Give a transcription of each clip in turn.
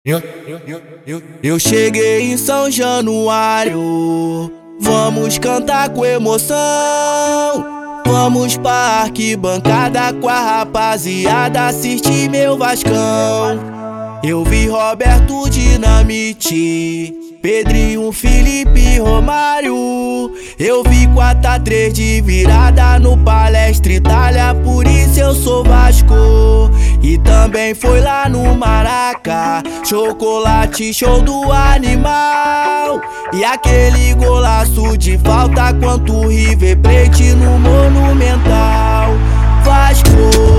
Eu cheguei em São Januário, vamos cantar com emoção. Vamos pra arquibancada com a rapaziada assistir meu Vascão. Eu vi Roberto Dinamite, Pedrinho, Felipe, Romário. Eu vi 4-3 de virada no Palestra Itália, por isso eu sou Vasco. E também foi lá no Maraca, chocolate show do animal. E aquele golaço de falta quanto o River Plate no Monumental. Vasco,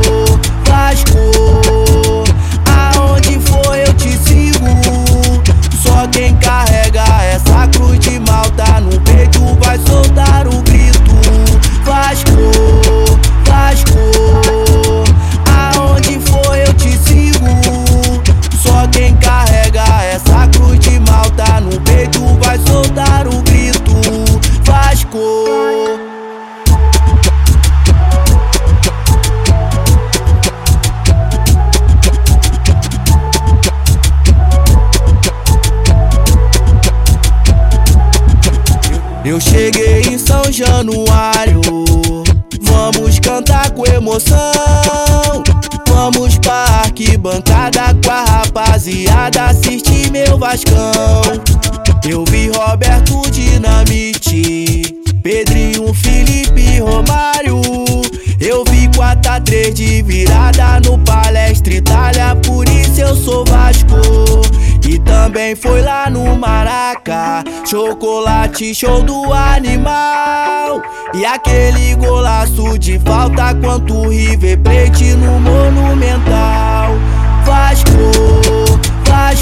Vasco, aonde for eu te sigo. Só quem carrega essa cruz de malta no peito vai soltar o grito. Vasco, Vasco, aonde for eu te sigo. Só quem carrega essa cruz de malta no peito vai soltar o grito. Vasco. Eu cheguei em São Januário, vamos cantar com emoção. Vamos pra arquibancada com a rapaziada assistir meu Vascão. Eu vi Roberto Dinamite, Pedrinho, Felipe, Romário. Eu vi 4-3 de virada no Palestra Itália, por isso eu sou Vasco. E também foi lá no Maraca, chocolate show do animal. E aquele golaço de falta quanto o River Plate no Monumental. Vasco, Vasco.